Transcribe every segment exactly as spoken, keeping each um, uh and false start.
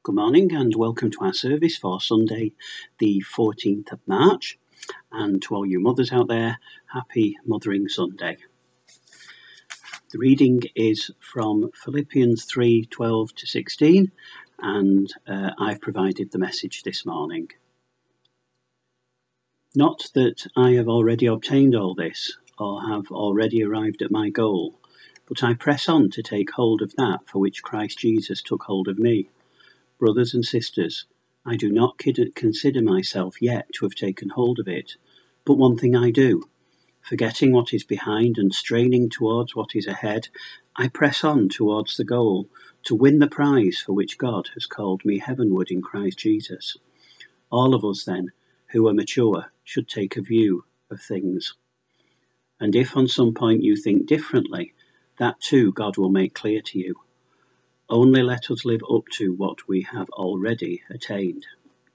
Good morning and welcome to our service for Sunday the fourteenth of March, and to all you mothers out there, happy Mothering Sunday. The reading is from Philippians three twelve to sixteen, and uh, I've provided the message this morning. Not that I have already obtained all this or have already arrived at my goal, but I press on to take hold of that for which Christ Jesus took hold of me. Brothers and sisters, I do not consider myself yet to have taken hold of it, but one thing I do, forgetting what is behind and straining towards what is ahead, I press on towards the goal, to win the prize for which God has called me heavenward in Christ Jesus. All of us then, who are mature, should take a view of things. And if on some point you think differently, that too God will make clear to you. Only let us live up to what we have already attained.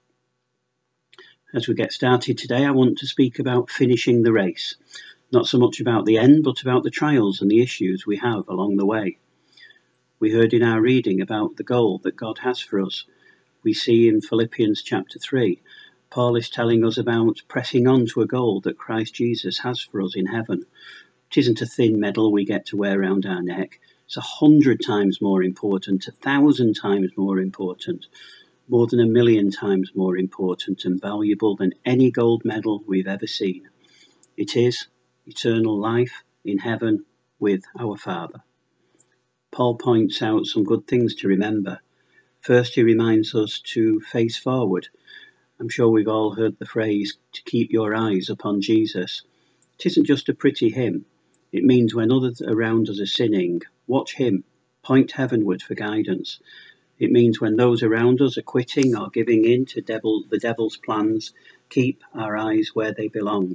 As we get started today, I want to speak about finishing the race. Not so much about the end, but about the trials and the issues we have along the way. We heard in our reading about the goal that God has for us. We see in Philippians chapter three, Paul is telling us about pressing on to a goal that Christ Jesus has for us in heaven. It isn't a thin medal we get to wear around our neck. It's a hundred times more important, a thousand times more important, more than a million times more important and valuable than any gold medal we've ever seen. It is eternal life in heaven with our Father. Paul points out some good things to remember. First, he reminds us to face forward. I'm sure we've all heard the phrase, to keep your eyes upon Jesus. It isn't just a pretty hymn. It means when others around us are sinning, watch him, point heavenward for guidance. It means when those around us are quitting or giving in to devil, the devil's plans, keep our eyes where they belong.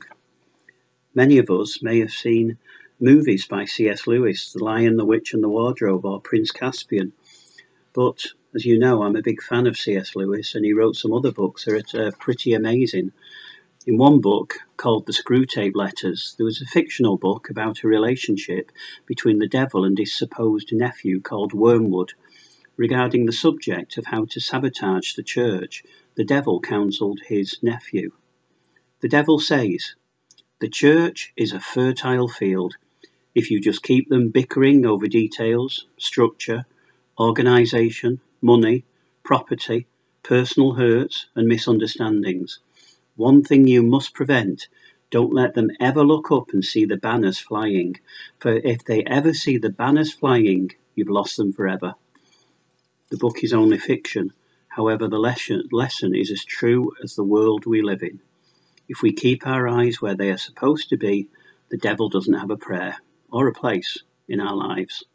Many of us may have seen movies by C S Lewis, The Lion, the Witch and the Wardrobe, or Prince Caspian. But, as you know, I'm a big fan of C S Lewis, and he wrote some other books that are pretty amazing. In one book, called The Screwtape Letters, there was a fictional book about a relationship between the devil and his supposed nephew called Wormwood. Regarding the subject of how to sabotage the church, the devil counselled his nephew. The devil says, "The church is a fertile field. If you just keep them bickering over details, structure, organisation, money, property, personal hurts and misunderstandings. One thing you must prevent, don't let them ever look up and see the banners flying, for if they ever see the banners flying, you've lost them forever." The book is only fiction, however the lesson, lesson is as true as the world we live in. If we keep our eyes where they are supposed to be, the devil doesn't have a prayer or a place in our lives.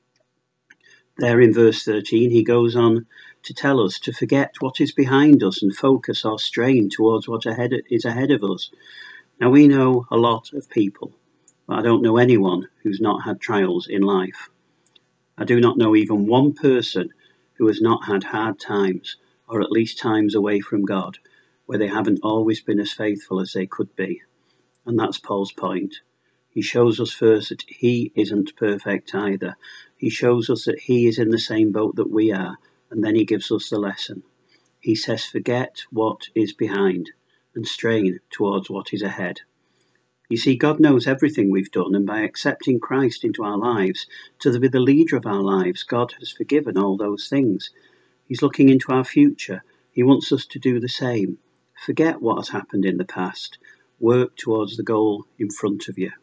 There in verse thirteen, he goes on to tell us to forget what is behind us and focus or strain towards what ahead is ahead of us. Now, we know a lot of people, but I don't know anyone who's not had trials in life. I do not know even one person who has not had hard times, or at least times away from God, where they haven't always been as faithful as they could be. And that's Paul's point. He shows us first that he isn't perfect either. He shows us that he is in the same boat that we are, and then he gives us the lesson. He says, forget what is behind and strain towards what is ahead. You see, God knows everything we've done, and by accepting Christ into our lives, to be the leader of our lives, God has forgiven all those things. He's looking into our future. He wants us to do the same. Forget what has happened in the past. Work towards the goal in front of you.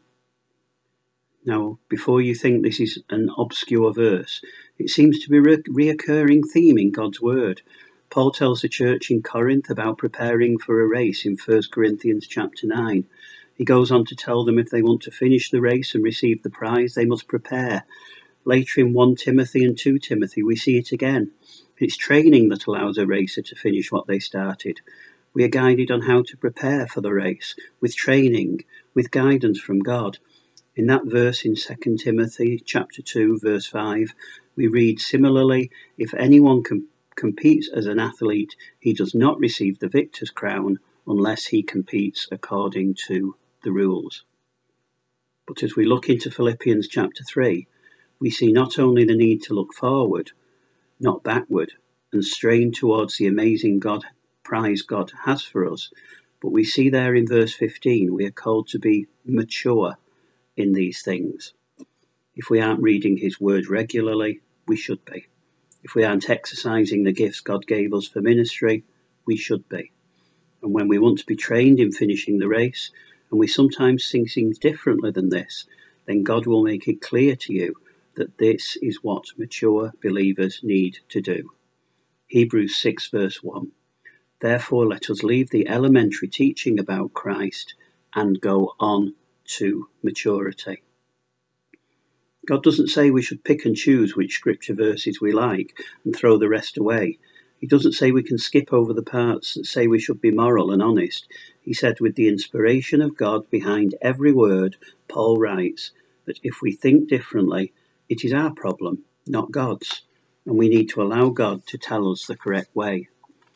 Now, before you think this is an obscure verse, it seems to be a re- reoccurring theme in God's word. Paul tells the church in Corinth about preparing for a race in First Corinthians chapter nine. He goes on to tell them if they want to finish the race and receive the prize, they must prepare. Later in First Timothy and Second Timothy, we see it again. It's training that allows a racer to finish what they started. We are guided on how to prepare for the race, with training, with guidance from God. In that verse in Second Timothy chapter two, verse five, we read, "Similarly, if anyone com- competes as an athlete, he does not receive the victor's crown unless he competes according to the rules." But as we look into Philippians chapter three, we see not only the need to look forward, not backward, and strain towards the amazing God prize God has for us. But we see there in verse fifteen, we are called to be mature in these things. If we aren't reading his word regularly, we should be. If we aren't exercising the gifts God gave us for ministry, we should be. And when we want to be trained in finishing the race, and we sometimes think things differently than this, then God will make it clear to you that this is what mature believers need to do. Hebrews six verse one. Therefore let us leave the elementary teaching about Christ and go on to maturity. God doesn't say we should pick and choose which scripture verses we like and throw the rest away. He doesn't say we can skip over the parts that say we should be moral and honest. He said with the inspiration of God behind every word, Paul writes that if we think differently, it is our problem, not God's, and we need to allow God to tell us the correct way.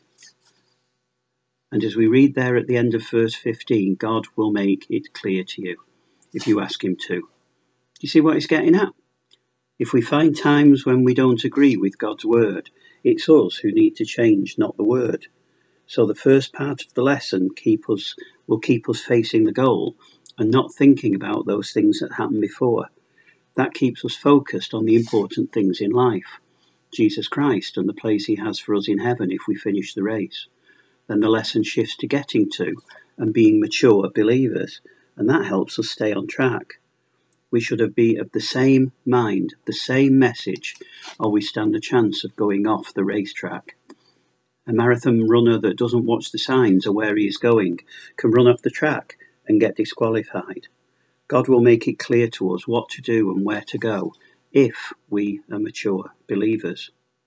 And as we read there at the end of verse fifteen, God will make it clear to you if you ask him to. You see what he's getting at? If we find times when we don't agree with God's word, it's us who need to change, not the word. So the first part of the lesson keep us, will keep us facing the goal and not thinking about those things that happened before. That keeps us focused on the important things in life, Jesus Christ and the place he has for us in heaven if we finish the race. Then the lesson shifts to getting to and being mature believers, and that helps us stay on track. We should be of the same mind, the same message, or we stand a chance of going off the racetrack. A marathon runner that doesn't watch the signs or where he is going can run off the track and get disqualified. God will make it clear to us what to do and where to go if we are mature believers.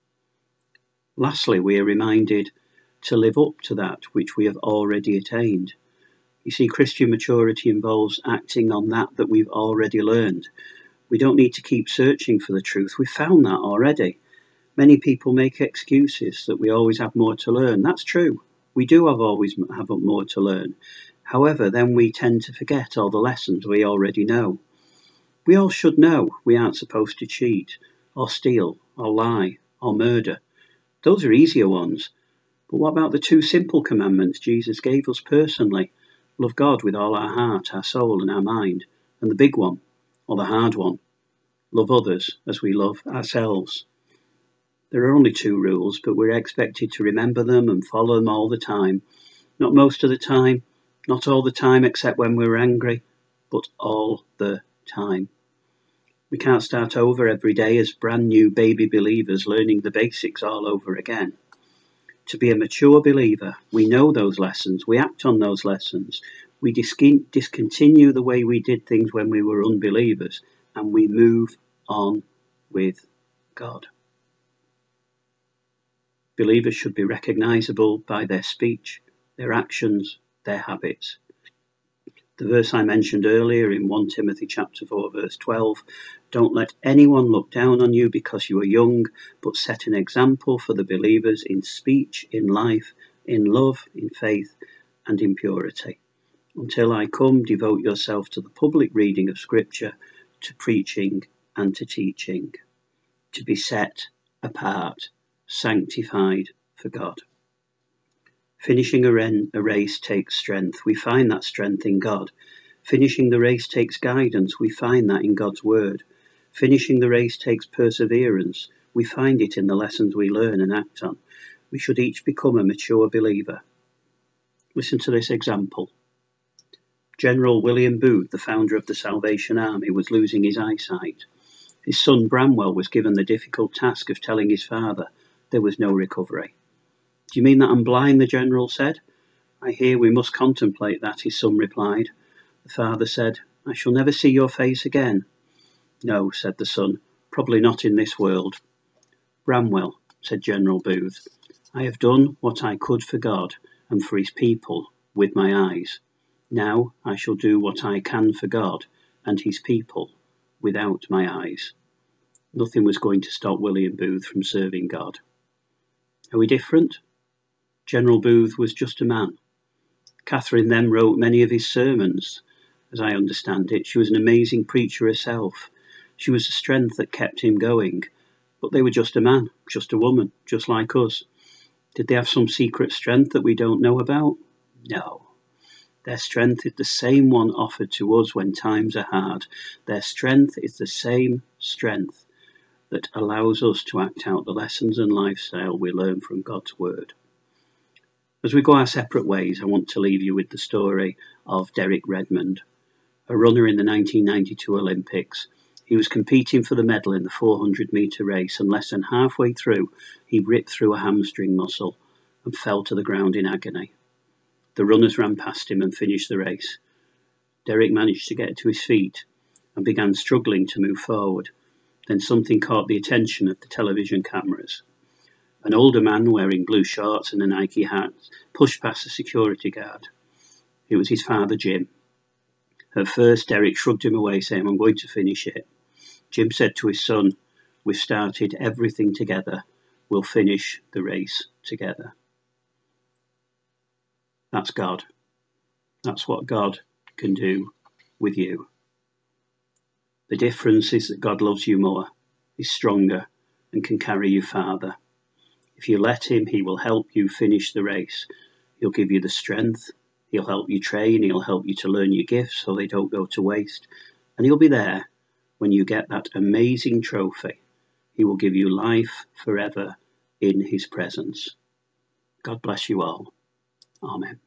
Lastly, we are reminded to live up to that which we have already attained. You see, Christian maturity involves acting on that that we've already learned. We don't need to keep searching for the truth. We've found that already. Many people make excuses that we always have more to learn. That's true. We do have always have more to learn. However, then we tend to forget all the lessons we already know. We all should know we aren't supposed to cheat, or steal, or lie, or murder. Those are easier ones. But what about the two simple commandments Jesus gave us personally? Love God with all our heart, our soul, and our mind. And the big one, or the hard one, love others as we love ourselves. There are only two rules, but we're expected to remember them and follow them all the time. Not most of the time, not all the time except when we're angry, but all the time. We can't start over every day as brand new baby believers learning the basics all over again. To be a mature believer, we know those lessons, we act on those lessons, we discon- discontinue the way we did things when we were unbelievers, and we move on with God. Believers should be recognizable by their speech, their actions, their habits. The verse I mentioned earlier in First Timothy chapter four, verse twelve, don't let anyone look down on you because you are young, but set an example for the believers in speech, in life, in love, in faith, and in purity. Until I come, devote yourself to the public reading of Scripture, to preaching and to teaching, to be set apart, sanctified for God. Finishing a, ren- a race takes strength. We find that strength in God. Finishing the race takes guidance. We find that in God's word. Finishing the race takes perseverance. We find it in the lessons we learn and act on. We should each become a mature believer. Listen to this example. General William Booth, the founder of the Salvation Army, was losing his eyesight. His son Bramwell was given the difficult task of telling his father there was no recovery. Do you mean that I'm blind? The general said. I hear we must contemplate that, his son replied. The father said, I shall never see your face again. No, said the son, probably not in this world. Bramwell, said General Booth, I have done what I could for God and for his people with my eyes. Now I shall do what I can for God and his people without my eyes. Nothing was going to stop William Booth from serving God. Are we different? General Booth was just a man. Catherine then wrote many of his sermons, as I understand it. She was an amazing preacher herself. She was the strength that kept him going. But they were just a man, just a woman, just like us. Did they have some secret strength that we don't know about? No. Their strength is the same one offered to us when times are hard. Their strength is the same strength that allows us to act out the lessons and lifestyle we learn from God's Word. As we go our separate ways, I want to leave you with the story of Derek Redmond, a runner in the nineteen ninety-two Olympics. He was competing for the medal in the four hundred metre race, and less than halfway through, he ripped through a hamstring muscle and fell to the ground in agony. The runners ran past him and finished the race. Derek managed to get to his feet and began struggling to move forward. Then something caught the attention of the television cameras. An older man wearing blue shorts and a Nike hat pushed past the security guard. It was his father, Jim. At first, Derek shrugged him away, saying, "I'm going to finish it." Jim said to his son, "We've started everything together. We'll finish the race together." That's God. That's what God can do with you. The difference is that God loves you more, is stronger, and can carry you farther. If you let him, he will help you finish the race. He'll give you the strength. He'll help you train. He'll help you to learn your gifts so they don't go to waste. And he'll be there when you get that amazing trophy. He will give you life forever in his presence. God bless you all. Amen.